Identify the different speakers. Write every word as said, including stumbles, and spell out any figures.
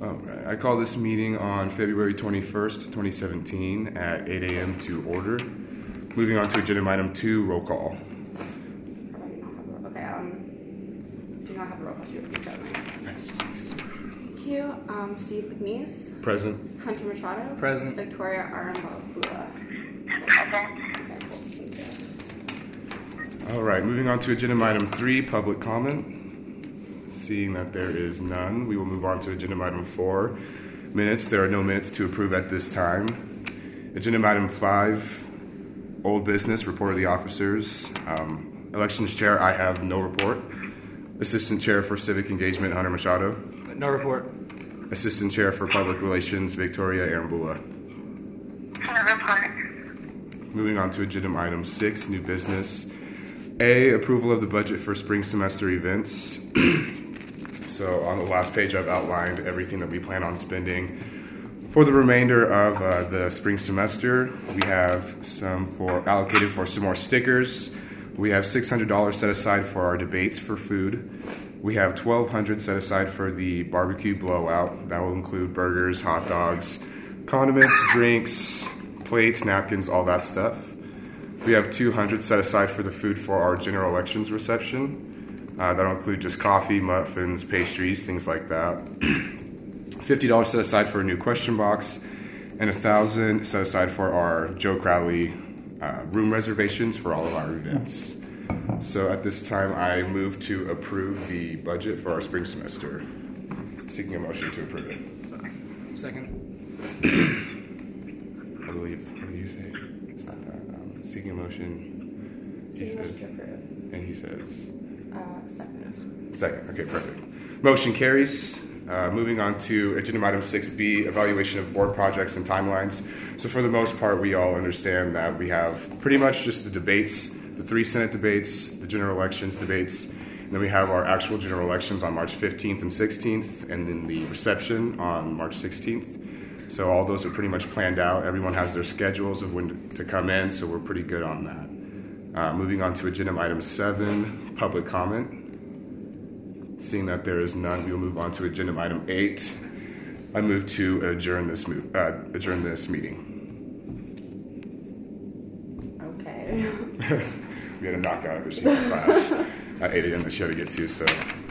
Speaker 1: All right. I call this meeting on February twenty-first, twenty seventeen at eight a.m. to order. Moving on to agenda item two, roll call.
Speaker 2: Okay, um, do not have a roll call. Thank you. Um, Steve McNeese.
Speaker 1: Present.
Speaker 2: Hunter Machado.
Speaker 3: Present.
Speaker 2: Victoria Arambula.
Speaker 4: Present.
Speaker 2: Okay, cool. Thank you.
Speaker 1: All right. Moving on to agenda item three, public comment. Seeing that there is none, we will move on to agenda item four, minutes. There are no minutes to approve at this time. Agenda item five, old business, report of the officers. Um, elections chair, I have no report. Assistant chair for civic engagement, Hunter Machado.
Speaker 3: No report.
Speaker 1: Assistant chair for public relations, Victoria Arambula.
Speaker 4: No report.
Speaker 1: Moving on to agenda item six, new business. A, approval of the budget for spring semester events. So on the last page, I've outlined everything that we plan on spending for the remainder of uh, the spring semester. We have some for allocated for some more stickers. We have six hundred dollars set aside for our debates for food. We have twelve hundred dollars set aside for the barbecue blowout. That will include burgers, hot dogs, condiments, drinks, plates, napkins, all that stuff. We have two hundred dollars set aside for the food for our general elections reception. Uh, that'll include just coffee, muffins, pastries, things like that. fifty dollars set aside for a new question box, and one thousand dollars set aside for our Joe Crowley uh, room reservations for all of our events. So at this time, I move to approve the budget for our spring semester. Seeking a motion to approve it.
Speaker 3: Second.
Speaker 1: I believe, what do you say? It's not that. Um, seeking a motion. He
Speaker 2: Seeking
Speaker 1: says,
Speaker 2: motion to approve.
Speaker 1: and he says,
Speaker 2: Uh, second.
Speaker 1: second. Okay, perfect. Motion carries. Uh, moving on to agenda item six B, evaluation of board projects and timelines. So for the most part, we all understand that we have pretty much just the debates, the three Senate debates, the general elections debates, and then we have our actual general elections on March fifteenth and sixteenth, and then the reception on March sixteenth. So all those are pretty much planned out. Everyone has their schedules of when to come in, so we're pretty good on that. Uh, moving on to agenda item seven, public comment. Seeing that there is none, we will move on to agenda item eight. I move to adjourn this move, uh, adjourn this meeting.
Speaker 2: Okay.
Speaker 1: We had a knockout of a class at eight a.m. that she had to get to, so